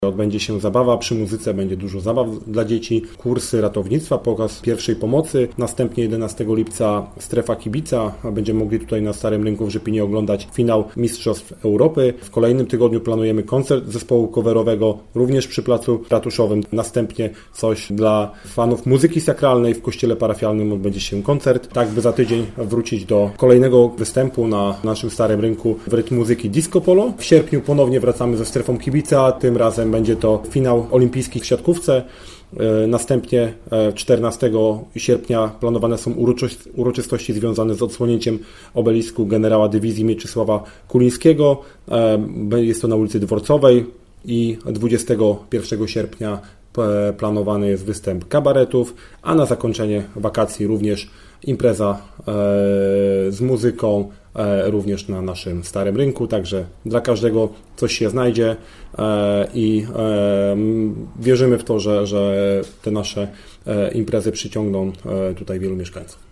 Odbędzie się zabawa, przy muzyce będzie dużo zabaw dla dzieci, kursy ratownictwa, pokaz pierwszej pomocy. Następnie 11 lipca strefa kibica. Będziemy mogli tutaj na Starym Rynku w Rzepinie oglądać finał Mistrzostw Europy. W kolejnym tygodniu planujemy koncert zespołu coverowego, również przy placu ratuszowym. Następnie coś dla fanów muzyki sakralnej. W kościele parafialnym odbędzie się koncert. Tak by za tydzień wrócić do kolejnego występu na naszym Starym Rynku w rytm muzyki disco polo. W sierpniu ponownie wracamy ze strefą kibica. Tym razem będzie to finał olimpijski w siatkówce. Następnie 14 sierpnia planowane są uroczystości związane z odsłonięciem obelisku generała dywizji Mieczysława Kulińskiego. Jest to na ulicy Dworcowej i 21 sierpnia planowany jest występ kabaretów, a na zakończenie wakacji również impreza z muzyką, również na naszym Starym Rynku, także dla każdego coś się znajdzie i wierzymy w to, że te nasze imprezy przyciągną tutaj wielu mieszkańców.